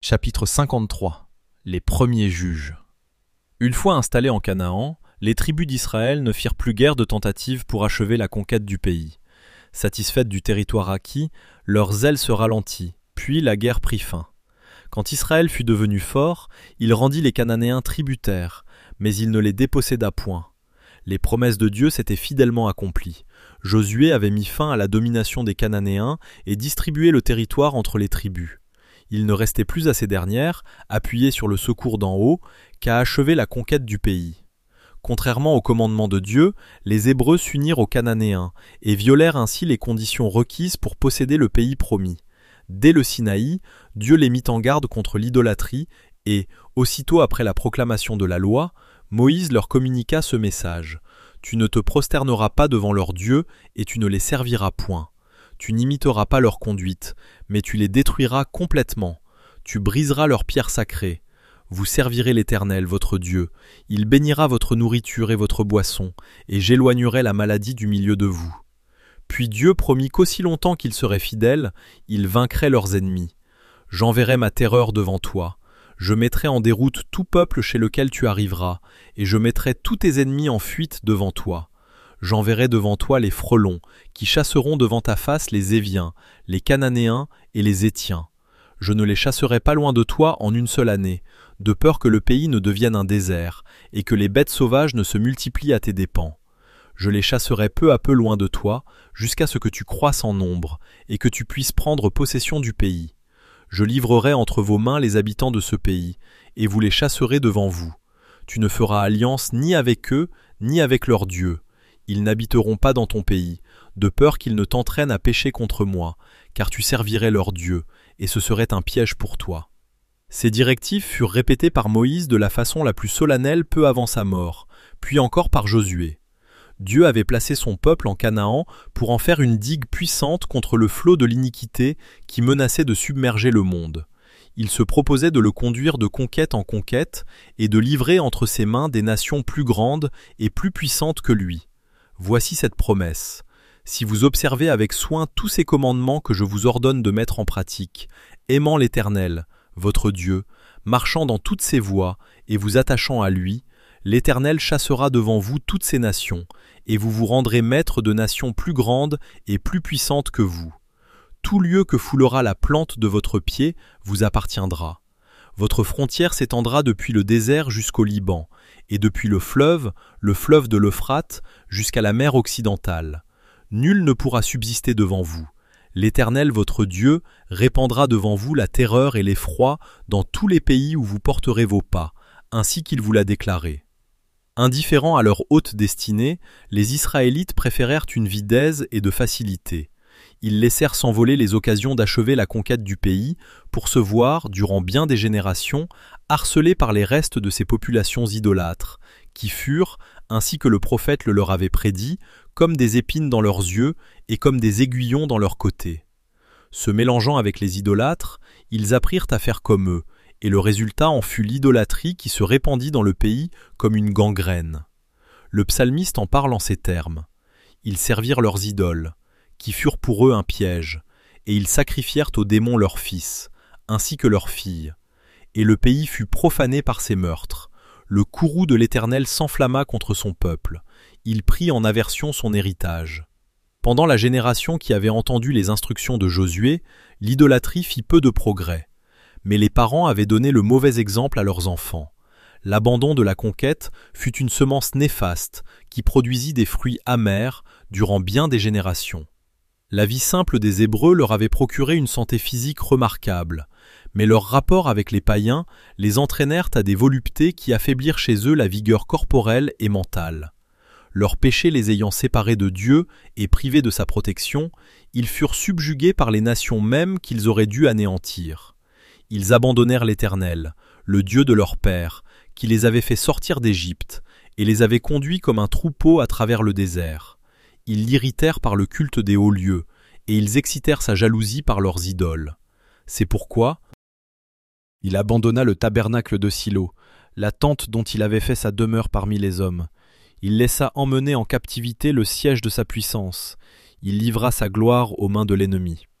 Chapitre 53. Les premiers juges. Une fois installés en Canaan, les tribus d'Israël ne firent plus guère de tentatives pour achever la conquête du pays. Satisfaites du territoire acquis, leur zèle se ralentit, puis la guerre prit fin. Quand Israël fut devenu fort, il rendit les Cananéens tributaires, mais il ne les déposséda point. Les promesses de Dieu s'étaient fidèlement accomplies. Josué avait mis fin à la domination des Cananéens et distribué le territoire entre les tribus. Il ne restait plus à ces dernières, appuyées sur le secours d'en haut, qu'à achever la conquête du pays. Contrairement au commandement de Dieu, les Hébreux s'unirent aux Cananéens et violèrent ainsi les conditions requises pour posséder le pays promis. Dès le Sinaï, Dieu les mit en garde contre l'idolâtrie et, aussitôt après la proclamation de la loi, Moïse leur communiqua ce message. « Tu ne te prosterneras pas devant leurs dieux et tu ne les serviras point. Tu n'imiteras pas leur conduite, mais tu les détruiras complètement. Tu briseras leurs pierres sacrées. Vous servirez l'Éternel, votre Dieu. Il bénira votre nourriture et votre boisson, et j'éloignerai la maladie du milieu de vous. » Puis Dieu promit qu'aussi longtemps qu'ils seraient fidèles, ils vaincraient leurs ennemis. « J'enverrai ma terreur devant toi. Je mettrai en déroute tout peuple chez lequel tu arriveras, et je mettrai tous tes ennemis en fuite devant toi. J'enverrai devant toi les frelons, qui chasseront devant ta face les Éviens, les Cananéens et les Hétiens. Je ne les chasserai pas loin de toi en une seule année, de peur que le pays ne devienne un désert, et que les bêtes sauvages ne se multiplient à tes dépens. Je les chasserai peu à peu loin de toi, jusqu'à ce que tu croisses en nombre, et que tu puisses prendre possession du pays. Je livrerai entre vos mains les habitants de ce pays, et vous les chasserez devant vous. Tu ne feras alliance ni avec eux, ni avec leurs dieux. Ils n'habiteront pas dans ton pays, de peur qu'ils ne t'entraînent à pécher contre moi, car tu servirais leur Dieu, et ce serait un piège pour toi. » Ces directives furent répétées par Moïse de la façon la plus solennelle peu avant sa mort, puis encore par Josué. Dieu avait placé son peuple en Canaan pour en faire une digue puissante contre le flot de l'iniquité qui menaçait de submerger le monde. Il se proposait de le conduire de conquête en conquête et de livrer entre ses mains des nations plus grandes et plus puissantes que lui. Voici cette promesse. Si vous observez avec soin tous ces commandements que je vous ordonne de mettre en pratique, aimant l'Éternel, votre Dieu, marchant dans toutes ses voies et vous attachant à lui, l'Éternel chassera devant vous toutes ces nations, et vous vous rendrez maître de nations plus grandes et plus puissantes que vous. Tout lieu que foulera la plante de votre pied vous appartiendra. Votre frontière s'étendra depuis le désert jusqu'au Liban, et depuis le fleuve de l'Euphrate, jusqu'à la mer occidentale. Nul ne pourra subsister devant vous. L'Éternel, votre Dieu, répandra devant vous la terreur et l'effroi dans tous les pays où vous porterez vos pas, ainsi qu'il vous l'a déclaré. Indifférents à leur haute destinée, les Israélites préférèrent une vie d'aise et de facilité. Ils laissèrent s'envoler les occasions d'achever la conquête du pays pour se voir, durant bien des générations, harcelés par les restes de ces populations idolâtres, qui furent, ainsi que le prophète le leur avait prédit, comme des épines dans leurs yeux et comme des aiguillons dans leurs côtés. Se mélangeant avec les idolâtres, ils apprirent à faire comme eux, et le résultat en fut l'idolâtrie qui se répandit dans le pays comme une gangrène. Le psalmiste en parle en ces termes. Ils servirent leurs idoles, qui furent pour eux un piège, et ils sacrifièrent aux démons leurs fils, ainsi que leurs filles. Et le pays fut profané par ces meurtres. Le courroux de l'Éternel s'enflamma contre son peuple. Il prit en aversion son héritage. Pendant la génération qui avait entendu les instructions de Josué, l'idolâtrie fit peu de progrès. Mais les parents avaient donné le mauvais exemple à leurs enfants. L'abandon de la conquête fut une semence néfaste qui produisit des fruits amers durant bien des générations. La vie simple des Hébreux leur avait procuré une santé physique remarquable, mais leurs rapports avec les païens les entraînèrent à des voluptés qui affaiblirent chez eux la vigueur corporelle et mentale. Leurs péchés les ayant séparés de Dieu et privés de sa protection, ils furent subjugués par les nations mêmes qu'ils auraient dû anéantir. Ils abandonnèrent l'Éternel, le Dieu de leur père, qui les avait fait sortir d'Égypte, et les avait conduits comme un troupeau à travers le désert. Ils l'irritèrent par le culte des hauts lieux, et ils excitèrent sa jalousie par leurs idoles. C'est pourquoi il abandonna le tabernacle de Silo, la tente dont il avait fait sa demeure parmi les hommes. Il laissa emmener en captivité le siège de sa puissance. Il livra sa gloire aux mains de l'ennemi.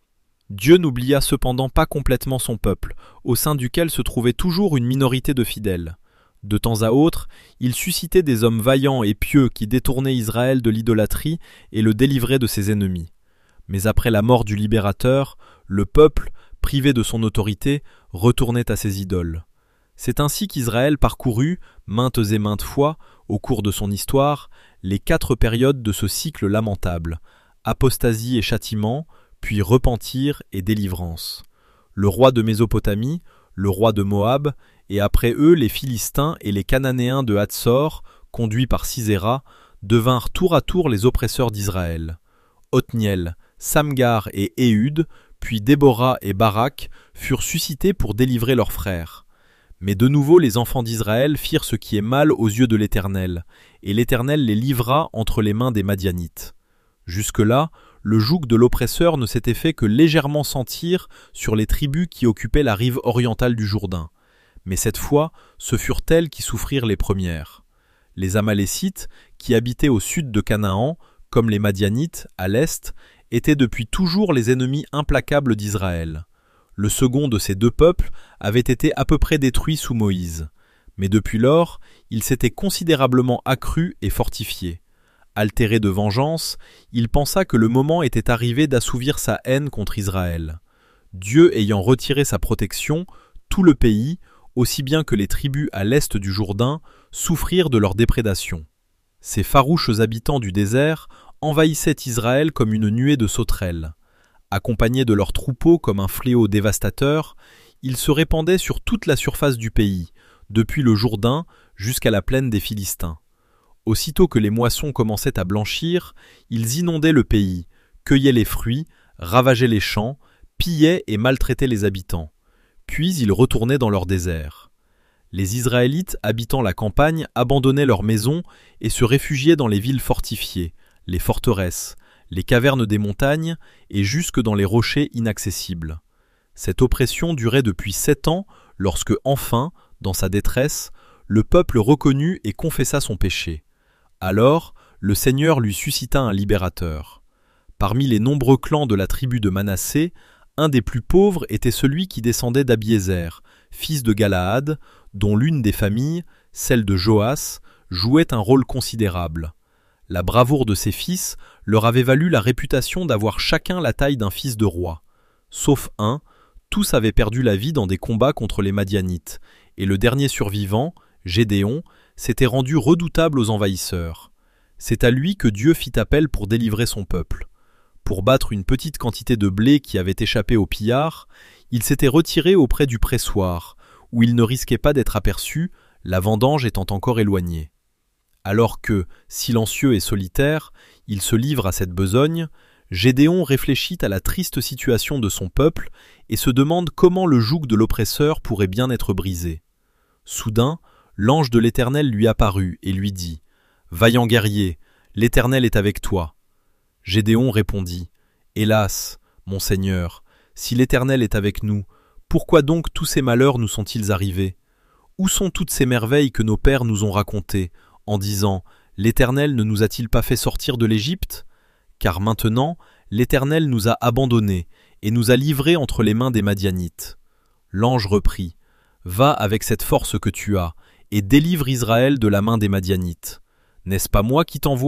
Dieu n'oublia cependant pas complètement son peuple, au sein duquel se trouvait toujours une minorité de fidèles. De temps à autre, il suscitait des hommes vaillants et pieux qui détournaient Israël de l'idolâtrie et le délivraient de ses ennemis. Mais après la mort du libérateur, le peuple, privé de son autorité, retournait à ses idoles. C'est ainsi qu'Israël parcourut, maintes et maintes fois, au cours de son histoire, les 4 périodes de ce cycle lamentable, apostasie et châtiment, puis repentir et délivrance. Le roi de Mésopotamie, le roi de Moab, et après eux les Philistins et les Cananéens de Hatsor, conduits par Sisera, devinrent tour à tour les oppresseurs d'Israël. Othniel, Samgar et Éhud, puis Déborah et Barak furent suscités pour délivrer leurs frères. Mais de nouveau les enfants d'Israël firent ce qui est mal aux yeux de l'Éternel, et l'Éternel les livra entre les mains des Madianites. Jusque-là, le joug de l'oppresseur ne s'était fait que légèrement sentir sur les tribus qui occupaient la rive orientale du Jourdain. Mais cette fois, ce furent elles qui souffrirent les premières. Les Amalécites, qui habitaient au sud de Canaan, comme les Madianites, à l'est, étaient depuis toujours les ennemis implacables d'Israël. Le second de ces 2 peuples avait été à peu près détruit sous Moïse. Mais depuis lors, il s'était considérablement accru et fortifié. Altéré de vengeance, il pensa que le moment était arrivé d'assouvir sa haine contre Israël. Dieu ayant retiré sa protection, tout le pays, aussi bien que les tribus à l'est du Jourdain, souffrirent de leur déprédation. Ces farouches habitants du désert envahissaient Israël comme une nuée de sauterelles. Accompagnés de leurs troupeaux comme un fléau dévastateur, ils se répandaient sur toute la surface du pays, depuis le Jourdain jusqu'à la plaine des Philistins. Aussitôt que les moissons commençaient à blanchir, ils inondaient le pays, cueillaient les fruits, ravageaient les champs, pillaient et maltraitaient les habitants. Puis ils retournaient dans leur désert. Les Israélites habitant la campagne abandonnaient leurs maisons et se réfugiaient dans les villes fortifiées, les forteresses, les cavernes des montagnes et jusque dans les rochers inaccessibles. Cette oppression durait depuis 7 ans lorsque, enfin, dans sa détresse, le peuple reconnut et confessa son péché. Alors, le Seigneur lui suscita un libérateur. Parmi les nombreux clans de la tribu de Manassé, un des plus pauvres était celui qui descendait d'Abiézer, fils de Galaad, dont l'une des familles, celle de Joas, jouait un rôle considérable. La bravoure de ses fils leur avait valu la réputation d'avoir chacun la taille d'un fils de roi. Sauf un, tous avaient perdu la vie dans des combats contre les Madianites, et le dernier survivant, Gédéon, s'était rendu redoutable aux envahisseurs. C'est à lui que Dieu fit appel pour délivrer son peuple. Pour battre une petite quantité de blé qui avait échappé aux pillards, il s'était retiré auprès du pressoir, où il ne risquait pas d'être aperçu, la vendange étant encore éloignée. Alors que, silencieux et solitaire, il se livre à cette besogne, Gédéon réfléchit à la triste situation de son peuple et se demande comment le joug de l'oppresseur pourrait bien être brisé. Soudain, l'ange de l'Éternel lui apparut et lui dit « Vaillant guerrier, l'Éternel est avec toi. » Gédéon répondit « Hélas, mon Seigneur, si l'Éternel est avec nous, pourquoi donc tous ces malheurs nous sont-ils arrivés? Où sont toutes ces merveilles que nos pères nous ont racontées, en disant « L'Éternel ne nous a-t-il pas fait sortir de l'Égypte? Car maintenant, l'Éternel nous a abandonnés et nous a livrés entre les mains des Madianites. » L'ange reprit « Va avec cette force que tu as, et délivre Israël de la main des Madianites. N'est-ce pas moi qui t'envoie »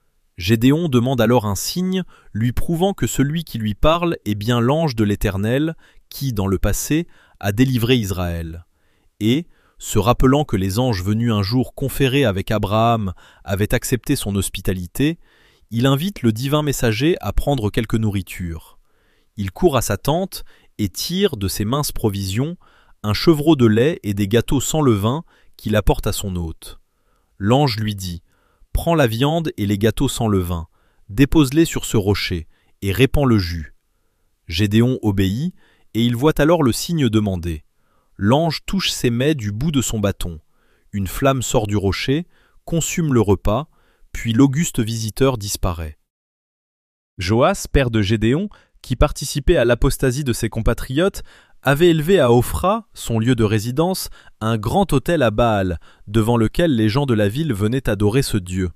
Gédéon demande alors un signe, lui prouvant que celui qui lui parle est bien l'ange de l'Éternel, qui, dans le passé, a délivré Israël. Et, se rappelant que les anges venus un jour conférer avec Abraham avaient accepté son hospitalité, il invite le divin messager à prendre quelque nourriture. Il court à sa tente et tire de ses minces provisions un chevreau de lait et des gâteaux sans levain qu'il apporte à son hôte. L'ange lui dit « Prends la viande et les gâteaux sans levain, dépose-les sur ce rocher et répands le jus. » Gédéon obéit et il voit alors le signe demandé. L'ange touche ses mets du bout de son bâton. Une flamme sort du rocher, consume le repas, puis l'auguste visiteur disparaît. Joas, père de Gédéon, qui participait à l'apostasie de ses compatriotes, avait élevé à Ophra, son lieu de résidence, un grand autel à Baal, devant lequel les gens de la ville venaient adorer ce dieu.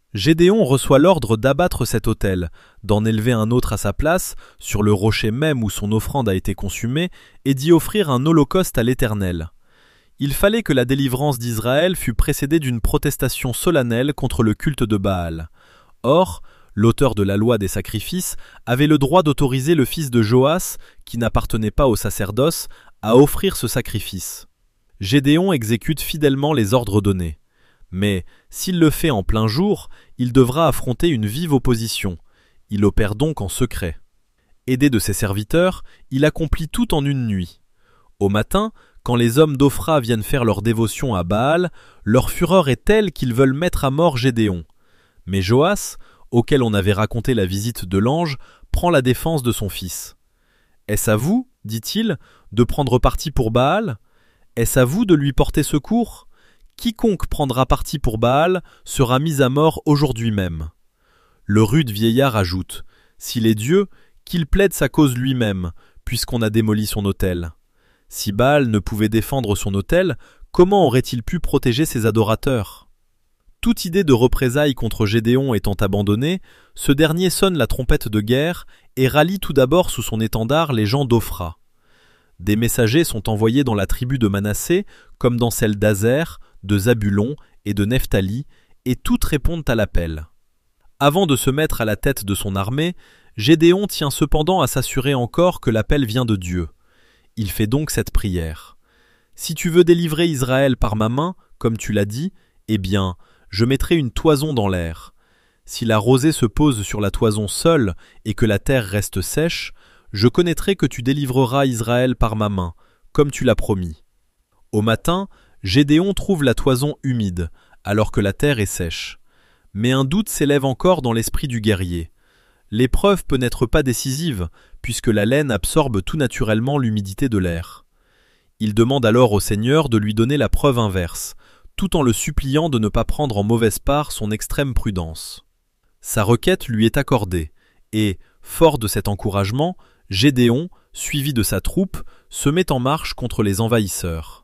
Gédéon reçoit l'ordre d'abattre cet autel, d'en élever un autre à sa place, sur le rocher même où son offrande a été consumée, et d'y offrir un holocauste à l'Éternel. Il fallait que la délivrance d'Israël fût précédée d'une protestation solennelle contre le culte de Baal. Or, l'auteur de la loi des sacrifices avait le droit d'autoriser le fils de Joas, qui n'appartenait pas au sacerdoce, à offrir ce sacrifice. Gédéon exécute fidèlement les ordres donnés. Mais, s'il le fait en plein jour, il devra affronter une vive opposition. Il opère donc en secret. Aidé de ses serviteurs, il accomplit tout en une nuit. Au matin, quand les hommes d'Ophra viennent faire leur dévotion à Baal, leur fureur est telle qu'ils veulent mettre à mort Gédéon. Mais Joas, auquel on avait raconté la visite de l'ange, prend la défense de son fils. « Est-ce à vous, dit-il, de prendre parti pour Baal ? Est-ce à vous de lui porter secours ? Quiconque prendra parti pour Baal sera mis à mort aujourd'hui même. » Le rude vieillard ajoute « S'il est Dieu, qu'il plaide sa cause lui-même, puisqu'on a démoli son autel. Si Baal ne pouvait défendre son autel, comment aurait-il pu protéger ses adorateurs ?» Toute idée de représailles contre Gédéon étant abandonnée, ce dernier sonne la trompette de guerre et rallie tout d'abord sous son étendard les gens d'Ophra. Des messagers sont envoyés dans la tribu de Manassé, comme dans celle d'Azer, de Zabulon et de Nephtali, et toutes répondent à l'appel. Avant de se mettre à la tête de son armée, Gédéon tient cependant à s'assurer encore que l'appel vient de Dieu. Il fait donc cette prière. « Si tu veux délivrer Israël par ma main, comme tu l'as dit, eh bien, je mettrai une toison dans l'air. Si la rosée se pose sur la toison seule et que la terre reste sèche, je connaîtrai que tu délivreras Israël par ma main, comme tu l'as promis. » Au matin, Gédéon trouve la toison humide, alors que la terre est sèche. Mais un doute s'élève encore dans l'esprit du guerrier. L'épreuve peut n'être pas décisive, puisque la laine absorbe tout naturellement l'humidité de l'air. Il demande alors au Seigneur de lui donner la preuve inverse, tout en le suppliant de ne pas prendre en mauvaise part son extrême prudence. Sa requête lui est accordée, et, fort de cet encouragement, Gédéon, suivi de sa troupe, se met en marche contre les envahisseurs.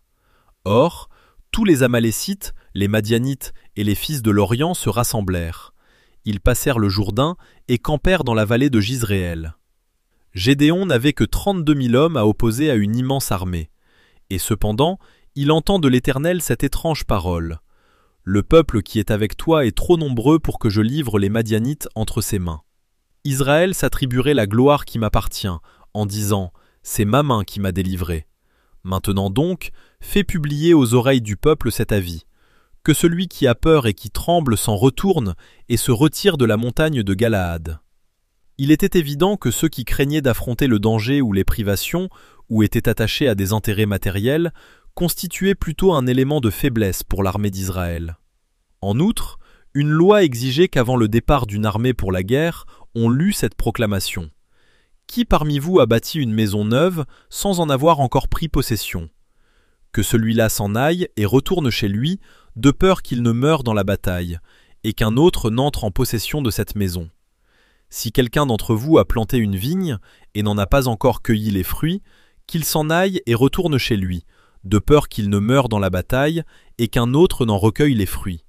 Or, tous les Amalécites, les Madianites et les fils de l'Orient se rassemblèrent. Ils passèrent le Jourdain et campèrent dans la vallée de Jizréel. Gédéon n'avait que 32 000 hommes à opposer à une immense armée. Et cependant, il entend de l'Éternel cette étrange parole. « Le peuple qui est avec toi est trop nombreux pour que je livre les Madianites entre ses mains. Israël s'attribuerait la gloire qui m'appartient, en disant « C'est ma main qui m'a délivré. » Maintenant donc, fais publier aux oreilles du peuple cet avis. Que celui qui a peur et qui tremble s'en retourne et se retire de la montagne de Galaad. Il était évident que ceux qui craignaient d'affronter le danger ou les privations, ou étaient attachés à des intérêts matériels, constituaient plutôt un élément de faiblesse pour l'armée d'Israël. En outre, une loi exigeait qu'avant le départ d'une armée pour la guerre, on lût cette proclamation. Qui parmi vous a bâti une maison neuve sans en avoir encore pris possession ? Que celui-là s'en aille et retourne chez lui, de peur qu'il ne meure dans la bataille, et qu'un autre n'entre en possession de cette maison. Si quelqu'un d'entre vous a planté une vigne et n'en a pas encore cueilli les fruits, qu'il s'en aille et retourne chez lui, de peur qu'il ne meure dans la bataille et qu'un autre n'en recueille les fruits.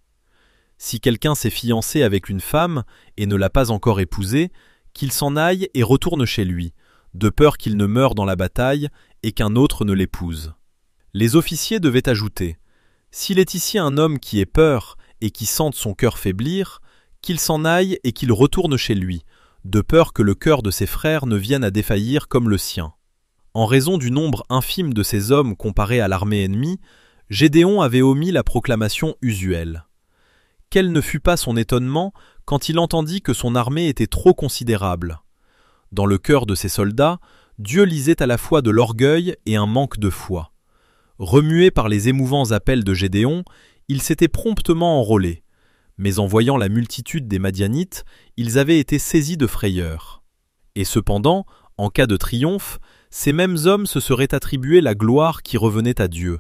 Si quelqu'un s'est fiancé avec une femme et ne l'a pas encore épousée, qu'il s'en aille et retourne chez lui, de peur qu'il ne meure dans la bataille et qu'un autre ne l'épouse. Les officiers devaient ajouter « S'il est ici un homme qui ait peur et qui sente son cœur faiblir, qu'il s'en aille et qu'il retourne chez lui, de peur que le cœur de ses frères ne vienne à défaillir comme le sien. » En raison du nombre infime de ces hommes comparé à l'armée ennemie, Gédéon avait omis la proclamation usuelle. Quel ne fut pas son étonnement quand il entendit que son armée était trop considérable. Dans le cœur de ses soldats, Dieu lisait à la fois de l'orgueil et un manque de foi. Remués par les émouvants appels de Gédéon, ils s'étaient promptement enrôlés. Mais en voyant la multitude des Madianites, ils avaient été saisis de frayeur. Et cependant, en cas de triomphe, ces mêmes hommes se seraient attribué la gloire qui revenait à Dieu.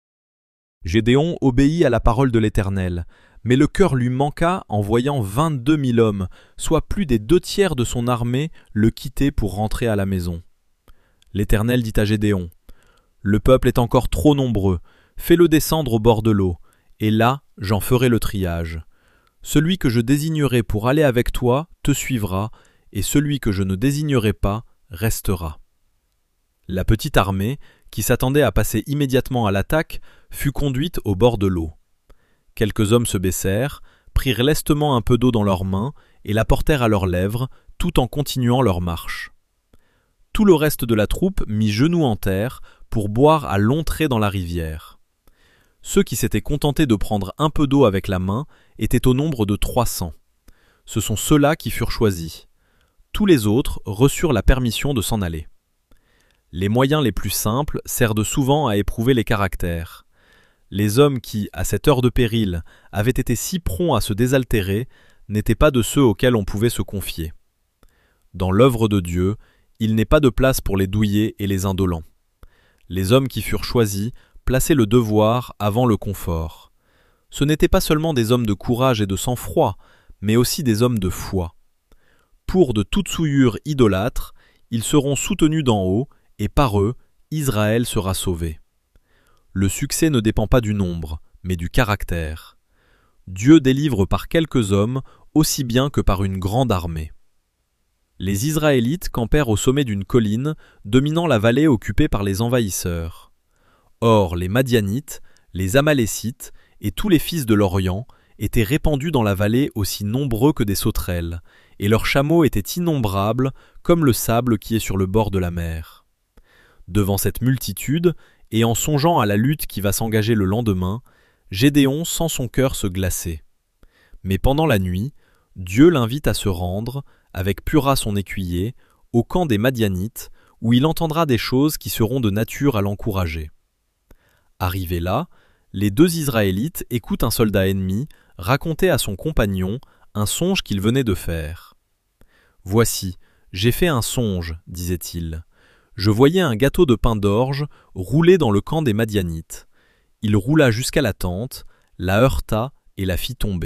Gédéon obéit à la parole de l'Éternel, mais le cœur lui manqua en voyant 22 000 hommes, soit plus des 2/3 de son armée, le quitter pour rentrer à la maison. L'Éternel dit à Gédéon : « Le peuple est encore trop nombreux, fais-le descendre au bord de l'eau, et là j'en ferai le triage. Celui que je désignerai pour aller avec toi te suivra, et celui que je ne désignerai pas restera. » La petite armée, qui s'attendait à passer immédiatement à l'attaque, fut conduite au bord de l'eau. Quelques hommes se baissèrent, prirent lestement un peu d'eau dans leurs mains et la portèrent à leurs lèvres, tout en continuant leur marche. Tout le reste de la troupe mit genoux en terre pour boire à longs traits dans la rivière. Ceux qui s'étaient contentés de prendre un peu d'eau avec la main étaient au nombre de 300. Ce sont ceux-là qui furent choisis. Tous les autres reçurent la permission de s'en aller. Les moyens les plus simples servent souvent à éprouver les caractères. Les hommes qui, à cette heure de péril, avaient été si prompts à se désaltérer n'étaient pas de ceux auxquels on pouvait se confier. Dans l'œuvre de Dieu, il n'est pas de place pour les douillets et les indolents. Les hommes qui furent choisis plaçaient le devoir avant le confort. Ce n'étaient pas seulement des hommes de courage et de sang-froid, mais aussi des hommes de foi. Pour de toute souillure idolâtre, ils seront soutenus d'en haut, et par eux, Israël sera sauvé. Le succès ne dépend pas du nombre, mais du caractère. Dieu délivre par quelques hommes aussi bien que par une grande armée. Les Israélites campèrent au sommet d'une colline, dominant la vallée occupée par les envahisseurs. Or, les Madianites, les Amalécites et tous les fils de l'Orient étaient répandus dans la vallée aussi nombreux que des sauterelles, et leurs chameaux étaient innombrables comme le sable qui est sur le bord de la mer. Devant cette multitude, et en songeant à la lutte qui va s'engager le lendemain, Gédéon sent son cœur se glacer. Mais pendant la nuit, Dieu l'invite à se rendre, avec Pura son écuyer, au camp des Madianites, où il entendra des choses qui seront de nature à l'encourager. Arrivé là, les 2 Israélites écoutent un soldat ennemi raconter à son compagnon un songe qu'il venait de faire. « Voici, j'ai fait un songe, disait-il. Je voyais un gâteau de pain d'orge rouler dans le camp des Madianites. Il roula jusqu'à la tente, la heurta et la fit tomber. »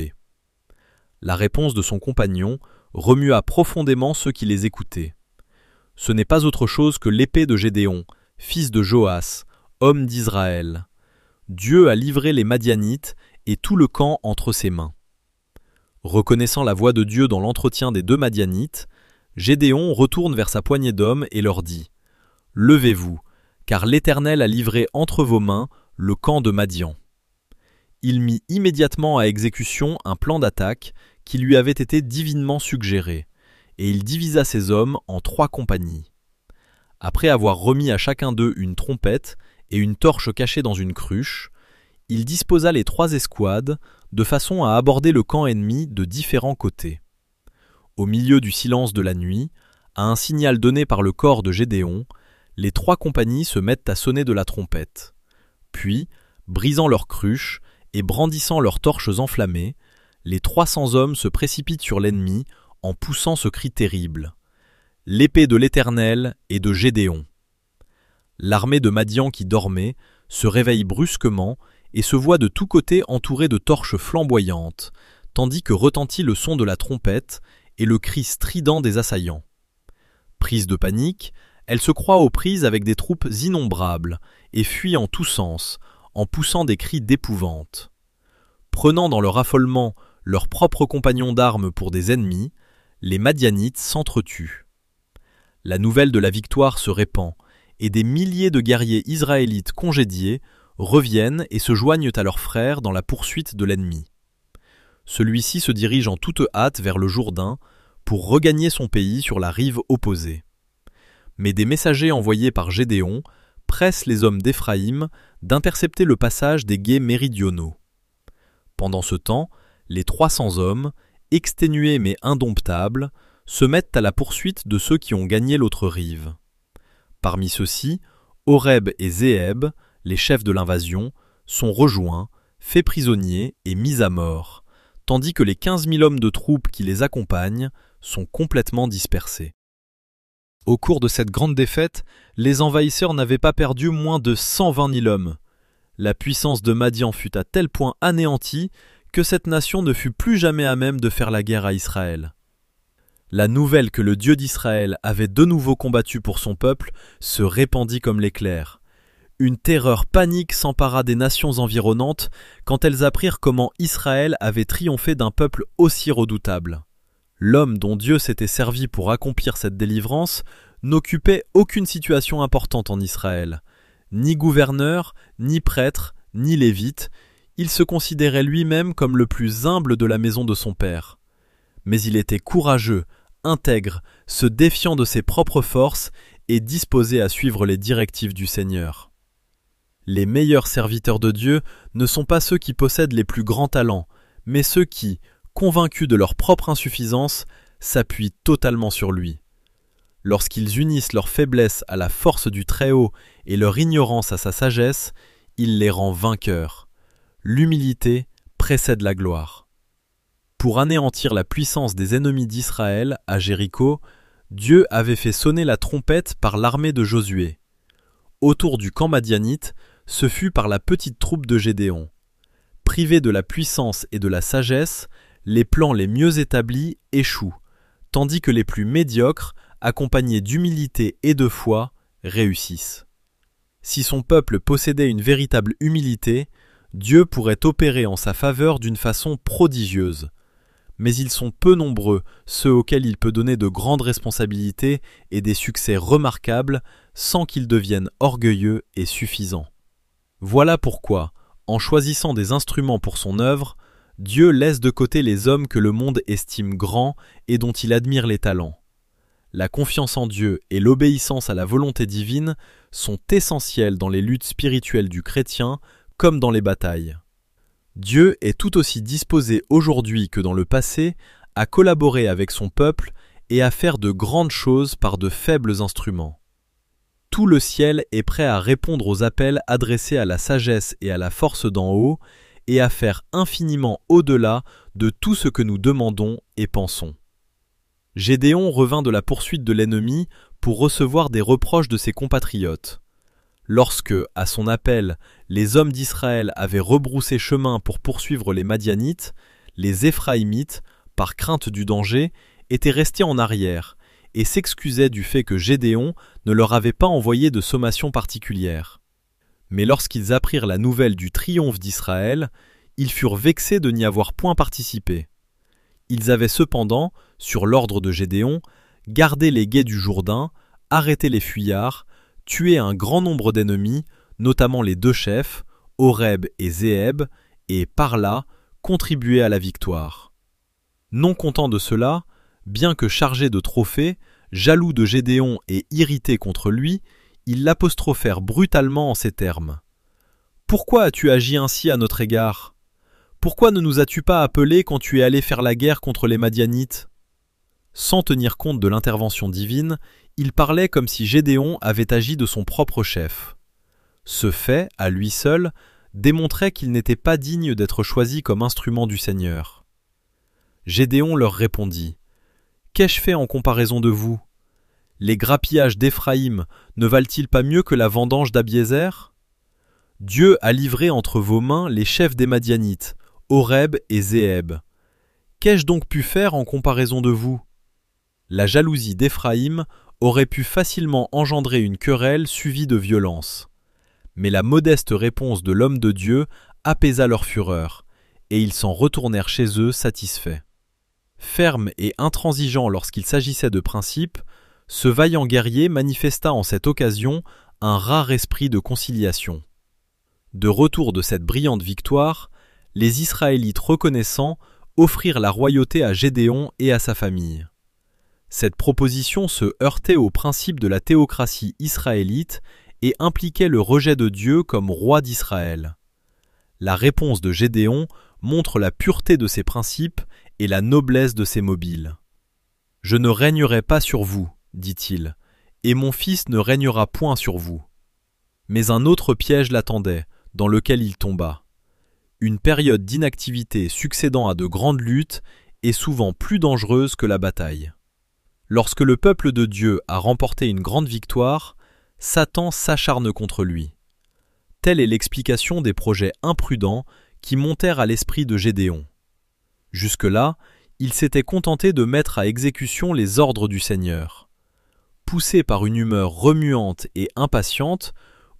La réponse de son compagnon remua profondément ceux qui les écoutaient. Ce n'est pas autre chose que l'épée de Gédéon, fils de Joas, homme d'Israël. Dieu a livré les Madianites et tout le camp entre ses mains. Reconnaissant la voix de Dieu dans l'entretien des 2 Madianites, Gédéon retourne vers sa poignée d'hommes et leur dit : « Levez-vous, car l'Éternel a livré entre vos mains le camp de Madian. » Il mit immédiatement à exécution un plan d'attaque qui lui avait été divinement suggéré, et il divisa ses hommes en 3 compagnies. Après avoir remis à chacun d'eux une trompette et une torche cachée dans une cruche, il disposa les 3 escouades de façon à aborder le camp ennemi de différents côtés. Au milieu du silence de la nuit, à un signal donné par le corps de Gédéon, les 3 compagnies se mettent à sonner de la trompette. Puis, brisant leurs cruches et brandissant leurs torches enflammées, les 300 hommes se précipitent sur l'ennemi en poussant ce cri terrible : « L'épée de l'Éternel et de Gédéon !» L'armée de Madian qui dormait se réveille brusquement et se voit de tous côtés entourée de torches flamboyantes, tandis que retentit le son de la trompette et le cri strident des assaillants. Prise de panique, elle se croit aux prises avec des troupes innombrables et fuit en tous sens, en poussant des cris d'épouvante. Prenant dans leur affolement leurs propres compagnons d'armes pour des ennemis, les Madianites s'entretuent. La nouvelle de la victoire se répand, et des milliers de guerriers israélites congédiés reviennent et se joignent à leurs frères dans la poursuite de l'ennemi. Celui-ci se dirige en toute hâte vers le Jourdain pour regagner son pays sur la rive opposée. Mais des messagers envoyés par Gédéon pressent les hommes d'Éphraïm d'intercepter le passage des gués méridionaux. Pendant ce temps, les 300 hommes, exténués mais indomptables, se mettent à la poursuite de ceux qui ont gagné l'autre rive. Parmi ceux-ci, Oreb et Zéeb, les chefs de l'invasion, sont rejoints, faits prisonniers et mis à mort, tandis que les 15 000 hommes de troupes qui les accompagnent sont complètement dispersés. Au cours de cette grande défaite, les envahisseurs n'avaient pas perdu moins de 120 000 hommes. La puissance de Madian fut à tel point anéantie que cette nation ne fut plus jamais à même de faire la guerre à Israël. La nouvelle que le Dieu d'Israël avait de nouveau combattu pour son peuple se répandit comme l'éclair. Une terreur panique s'empara des nations environnantes quand elles apprirent comment Israël avait triomphé d'un peuple aussi redoutable. L'homme dont Dieu s'était servi pour accomplir cette délivrance n'occupait aucune situation importante en Israël. Ni gouverneur, ni prêtre, ni lévite, il se considérait lui-même comme le plus humble de la maison de son père. Mais il était courageux, intègre, se défiant de ses propres forces et disposé à suivre les directives du Seigneur. Les meilleurs serviteurs de Dieu ne sont pas ceux qui possèdent les plus grands talents, mais ceux qui, convaincus de leur propre insuffisance, s'appuient totalement sur lui. Lorsqu'ils unissent leur faiblesse à la force du Très-Haut et leur ignorance à sa sagesse, il les rend vainqueurs. L'humilité précède la gloire. Pour anéantir la puissance des ennemis d'Israël à Jéricho, Dieu avait fait sonner la trompette par l'armée de Josué. Autour du camp madianite, ce fut par la petite troupe de Gédéon. Privés de la puissance et de la sagesse, les plans les mieux établis échouent, tandis que les plus médiocres, accompagnés d'humilité et de foi, réussissent. Si son peuple possédait une véritable humilité, Dieu pourrait opérer en sa faveur d'une façon prodigieuse. Mais ils sont peu nombreux ceux auxquels il peut donner de grandes responsabilités et des succès remarquables sans qu'ils deviennent orgueilleux et suffisants. Voilà pourquoi, en choisissant des instruments pour son œuvre, Dieu laisse de côté les hommes que le monde estime grands et dont il admire les talents. La confiance en Dieu et l'obéissance à la volonté divine sont essentielles dans les luttes spirituelles du chrétien comme dans les batailles. Dieu est tout aussi disposé aujourd'hui que dans le passé à collaborer avec son peuple et à faire de grandes choses par de faibles instruments. Tout le ciel est prêt à répondre aux appels adressés à la sagesse et à la force d'en haut et à faire infiniment au-delà de tout ce que nous demandons et pensons. Gédéon revint de la poursuite de l'ennemi pour recevoir des reproches de ses compatriotes. Lorsque, à son appel, les hommes d'Israël avaient rebroussé chemin pour poursuivre les Madianites, les Éphraïmites, par crainte du danger, étaient restés en arrière et s'excusaient du fait que Gédéon ne leur avait pas envoyé de sommation particulière. Mais lorsqu'ils apprirent la nouvelle du triomphe d'Israël, ils furent vexés de n'y avoir point participé. Ils avaient cependant, sur l'ordre de Gédéon, gardé les gués du Jourdain, arrêté les fuyards, tué un grand nombre d'ennemis, notamment les deux chefs, Oreb et Zéeb, et par là, contribué à la victoire. Non content de cela, bien que chargé de trophées, jaloux de Gédéon et irrité contre lui, ils l'apostrophèrent brutalement en ces termes. « Pourquoi as-tu agi ainsi à notre égard ? Pourquoi ne nous as-tu pas appelés quand tu es allé faire la guerre contre les Madianites ?» Sans tenir compte de l'intervention divine, il parlait comme si Gédéon avait agi de son propre chef. Ce fait, à lui seul, démontrait qu'il n'était pas digne d'être choisi comme instrument du Seigneur. Gédéon leur répondit : « Qu'ai-je fait en comparaison de vous ? Les grappillages d'Éphraïm ne valent-ils pas mieux que la vendange d'Abiézer ? Dieu a livré entre vos mains les chefs des Madianites, Oreb et Zéeb. Qu'ai-je donc pu faire en comparaison de vous ? La jalousie d'Éphraïm aurait pu facilement engendrer une querelle suivie de violence. Mais la modeste réponse de l'homme de Dieu apaisa leur fureur, et ils s'en retournèrent chez eux satisfaits. Ferme et intransigeant lorsqu'il s'agissait de principes, ce vaillant guerrier manifesta en cette occasion un rare esprit de conciliation. De retour de cette brillante victoire, les Israélites reconnaissants offrirent la royauté à Gédéon et à sa famille. Cette proposition se heurtait au principe de la théocratie israélite et impliquait le rejet de Dieu comme roi d'Israël. La réponse de Gédéon montre la pureté de ses principes et la noblesse de ses mobiles. « Je ne régnerai pas sur vous, dit-il, et mon fils ne régnera point sur vous. » Mais un autre piège l'attendait, dans lequel il tomba. Une période d'inactivité succédant à de grandes luttes est souvent plus dangereuse que la bataille. Lorsque le peuple de Dieu a remporté une grande victoire, Satan s'acharne contre lui. Telle est l'explication des projets imprudents qui montèrent à l'esprit de Gédéon. Jusque-là, il s'était contenté de mettre à exécution les ordres du Seigneur. Poussé par une humeur remuante et impatiente,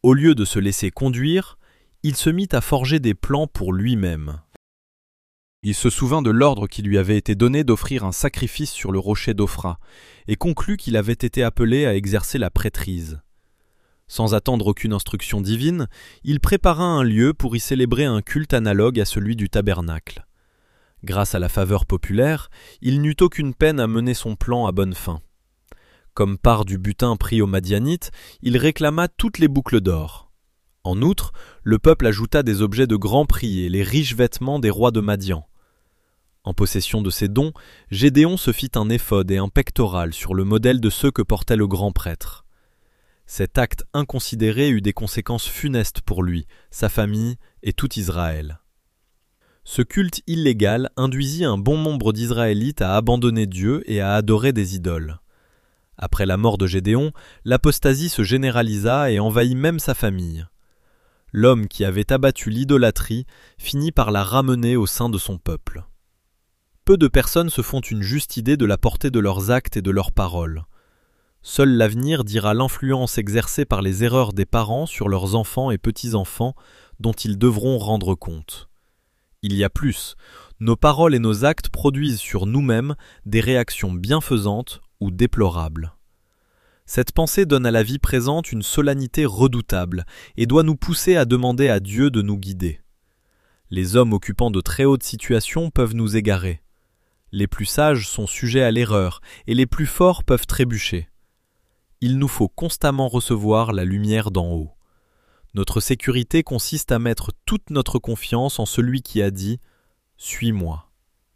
Au lieu de se laisser conduire, il se mit à forger des plans pour lui-même. Il se souvint de l'ordre qui lui avait été donné d'offrir un sacrifice sur le rocher d'Ophra, et conclut qu'il avait été appelé à exercer la prêtrise. Sans attendre aucune instruction divine, il prépara un lieu pour y célébrer un culte analogue à celui du tabernacle. Grâce à la faveur populaire, il n'eut aucune peine à mener son plan à bonne fin. Comme part du butin pris aux Madianites, il réclama toutes les boucles d'or. En outre, le peuple ajouta des objets de grand prix et les riches vêtements des rois de Madian. En possession de ces dons, Gédéon se fit un éphod et un pectoral sur le modèle de ceux que portait le grand prêtre. Cet acte inconsidéré eut des conséquences funestes pour lui, sa famille et tout Israël. Ce culte illégal induisit un bon nombre d'Israélites à abandonner Dieu et à adorer des idoles. Après la mort de Gédéon, l'apostasie se généralisa et envahit même sa famille. L'homme qui avait abattu l'idolâtrie finit par la ramener au sein de son peuple. Peu de personnes se font une juste idée de la portée de leurs actes et de leurs paroles. Seul l'avenir dira l'influence exercée par les erreurs des parents sur leurs enfants et petits-enfants dont ils devront rendre compte. Il y a plus, nos paroles et nos actes produisent sur nous-mêmes des réactions bienfaisantes ou déplorables. Cette pensée donne à la vie présente une solennité redoutable et doit nous pousser à demander à Dieu de nous guider. Les hommes occupant de très hautes situations peuvent nous égarer. Les plus sages sont sujets à l'erreur et les plus forts peuvent trébucher. Il nous faut constamment recevoir la lumière d'en haut. Notre sécurité consiste à mettre toute notre confiance en celui qui a dit « Suis-moi ».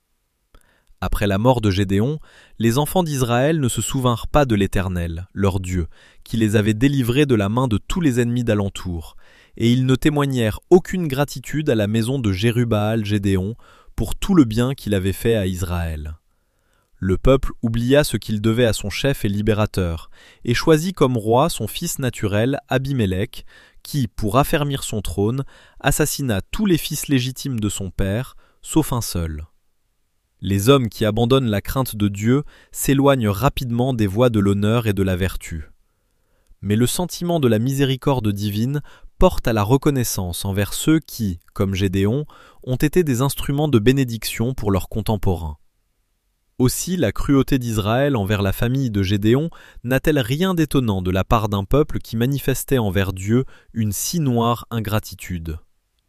Après la mort de Gédéon, les enfants d'Israël ne se souvinrent pas de l'Éternel, leur Dieu, qui les avait délivrés de la main de tous les ennemis d'alentour, et ils ne témoignèrent aucune gratitude à la maison de Jérubbaal Gédéon pour tout le bien qu'il avait fait à Israël. Le peuple oublia ce qu'il devait à son chef et libérateur, et choisit comme roi son fils naturel Abimélec, qui, pour affermir son trône, assassina tous les fils légitimes de son père, sauf un seul. Les hommes qui abandonnent la crainte de Dieu s'éloignent rapidement des voies de l'honneur et de la vertu. Mais le sentiment de la miséricorde divine porte à la reconnaissance envers ceux qui, comme Gédéon, ont été des instruments de bénédiction pour leurs contemporains. Aussi la cruauté d'Israël envers la famille de Gédéon n'a-t-elle rien d'étonnant de la part d'un peuple qui manifestait envers Dieu une si noire ingratitude.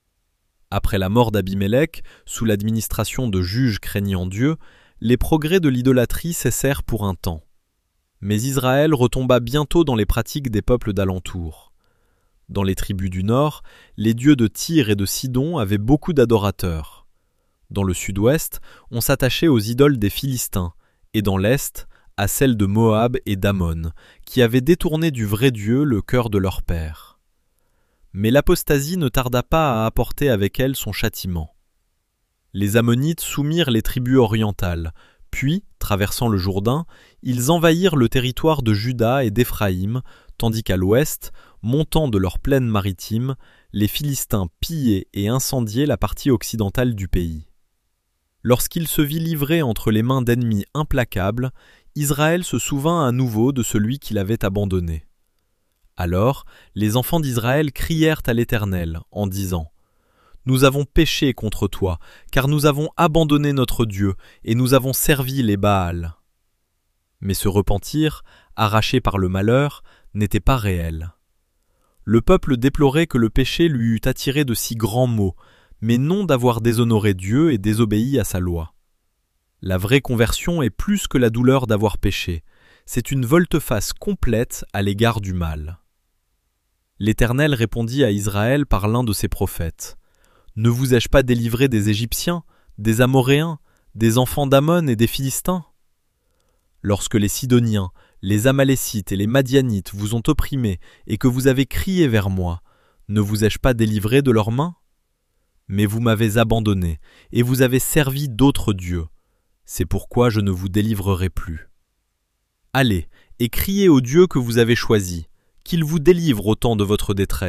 Après la mort d'Abimélec, sous l'administration de juges craignant Dieu, les progrès de l'idolâtrie cessèrent pour un temps. Mais Israël retomba bientôt dans les pratiques des peuples d'alentour. Dans les tribus du nord, les dieux de Tyr et de Sidon avaient beaucoup d'adorateurs. Dans le sud-ouest, on s'attachait aux idoles des Philistins, et dans l'est, à celles de Moab et d'Ammon, qui avaient détourné du vrai Dieu le cœur de leur père. Mais l'apostasie ne tarda pas à apporter avec elle son châtiment. Les Ammonites soumirent les tribus orientales, puis, traversant le Jourdain, ils envahirent le territoire de Juda et d'Éphraïm, tandis qu'à l'ouest, montant de leur plaine maritime, les Philistins pillaient et incendiaient la partie occidentale du pays. Lorsqu'il se vit livré entre les mains d'ennemis implacables, Israël se souvint à nouveau de celui qu'il avait abandonné. Alors, les enfants d'Israël crièrent à l'Éternel, en disant « Nous avons péché contre toi, car nous avons abandonné notre Dieu, et nous avons servi les Baals. » Mais ce repentir, arraché par le malheur, n'était pas réel. Le peuple déplorait que le péché lui eût attiré de si grands maux, mais non d'avoir déshonoré Dieu et désobéi à sa loi. La vraie conversion est plus que la douleur d'avoir péché, c'est une volte-face complète à l'égard du mal. L'Éternel répondit à Israël par l'un de ses prophètes. « Ne vous ai-je pas délivré des Égyptiens, des Amoréens, des enfants d'Ammon et des Philistins ? Lorsque les Sidoniens, les Amalécites et les Madianites vous ont opprimés et que vous avez crié vers moi, ne vous ai-je pas délivré de leurs mains ? Mais vous m'avez abandonné, et vous avez servi d'autres dieux. C'est pourquoi je ne vous délivrerai plus. Allez, et criez au Dieu que vous avez choisi, qu'il vous délivre au temps de votre détresse. »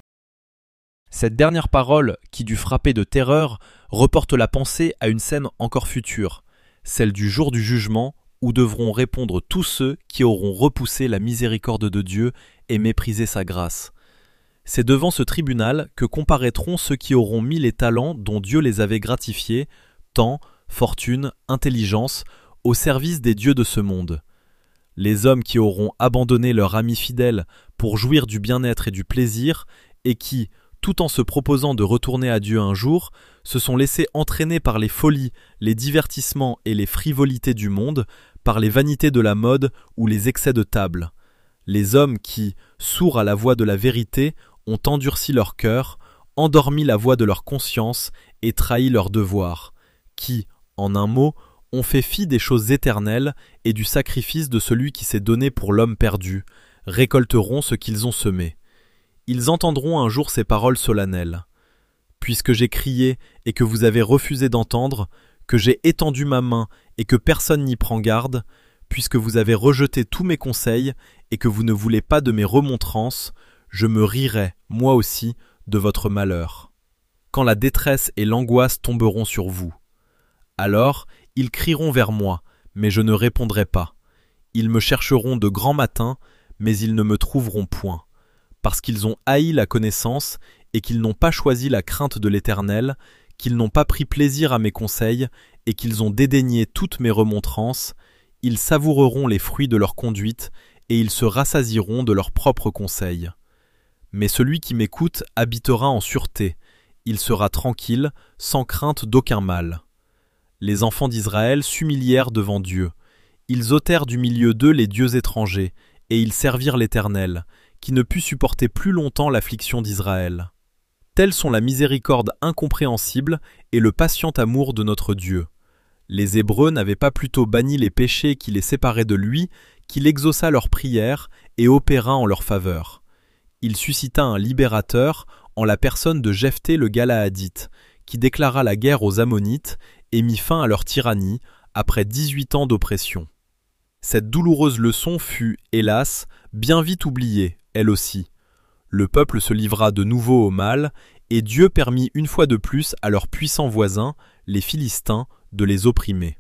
Cette dernière parole, qui dut frapper de terreur, reporte la pensée à une scène encore future, celle du jour du jugement, où devront répondre tous ceux qui auront repoussé la miséricorde de Dieu et méprisé sa grâce. C'est devant ce tribunal que comparaîtront ceux qui auront mis les talents dont Dieu les avait gratifiés, temps, fortune, intelligence, au service des dieux de ce monde. Les hommes qui auront abandonné leur ami fidèle pour jouir du bien-être et du plaisir, et qui, tout en se proposant de retourner à Dieu un jour, se sont laissés entraîner par les folies, les divertissements et les frivolités du monde, par les vanités de la mode ou les excès de table. Les hommes qui, sourds à la voix de la vérité, ont endurci leur cœur, endormi la voix de leur conscience et trahi leur devoir, qui, en un mot, ont fait fi des choses éternelles et du sacrifice de celui qui s'est donné pour l'homme perdu, récolteront ce qu'ils ont semé. Ils entendront un jour ces paroles solennelles. Puisque j'ai crié et que vous avez refusé d'entendre, que j'ai étendu ma main et que personne n'y prend garde, puisque vous avez rejeté tous mes conseils et que vous ne voulez pas de mes remontrances, je me rirai, moi aussi, de votre malheur. Quand la détresse et l'angoisse tomberont sur vous. Alors, ils crieront vers moi, mais je ne répondrai pas. Ils me chercheront de grand matin, mais ils ne me trouveront point. Parce qu'ils ont haï la connaissance et qu'ils n'ont pas choisi la crainte de l'Éternel, qu'ils n'ont pas pris plaisir à mes conseils et qu'ils ont dédaigné toutes mes remontrances, ils savoureront les fruits de leur conduite et ils se rassasieront de leurs propres conseils. Mais celui qui m'écoute habitera en sûreté, il sera tranquille, sans crainte d'aucun mal. Les enfants d'Israël s'humilièrent devant Dieu. Ils ôtèrent du milieu d'eux les dieux étrangers, et ils servirent l'Éternel, qui ne put supporter plus longtemps l'affliction d'Israël. Tels sont la miséricorde incompréhensible et le patient amour de notre Dieu. Les Hébreux n'avaient pas plutôt banni les péchés qui les séparaient de lui, qu'il exauça leurs prières et opéra en leur faveur. Il suscita un libérateur en la personne de Jephthé le Galaadite, qui déclara la guerre aux Ammonites et mit fin à leur tyrannie après 18 ans d'oppression. Cette douloureuse leçon fut, hélas, bien vite oubliée, elle aussi. Le peuple se livra de nouveau au mal, et Dieu permit une fois de plus à leurs puissants voisins, les Philistins, de les opprimer.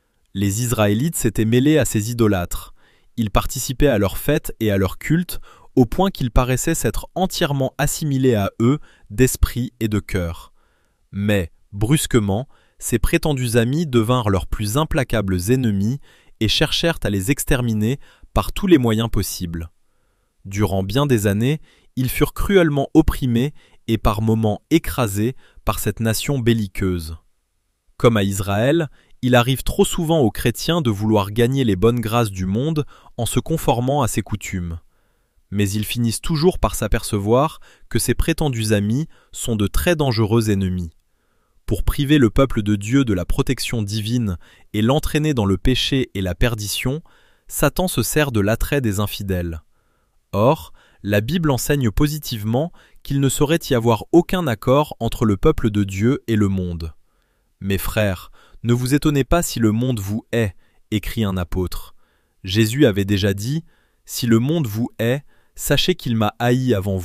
Les Israélites s'étaient mêlés à ces idolâtres. Ils participaient à leurs fêtes et à leurs cultes, au point qu'ils paraissaient s'être entièrement assimilés à eux d'esprit et de cœur. Mais, brusquement, ces prétendus amis devinrent leurs plus implacables ennemis et cherchèrent à les exterminer par tous les moyens possibles. Durant bien des années, ils furent cruellement opprimés et par moments écrasés par cette nation belliqueuse. Comme à Israël, il arrive trop souvent aux chrétiens de vouloir gagner les bonnes grâces du monde en se conformant à ses coutumes. Mais ils finissent toujours par s'apercevoir que ces prétendus amis sont de très dangereux ennemis. Pour priver le peuple de Dieu de la protection divine et l'entraîner dans le péché et la perdition, Satan se sert de l'attrait des infidèles. Or, la Bible enseigne positivement qu'il ne saurait y avoir aucun accord entre le peuple de Dieu et le monde. Mes frères, ne vous étonnez pas si le monde vous hait, écrit un apôtre. Jésus avait déjà dit « Si le monde vous hait, sachez qu'il m'a haï avant vous. »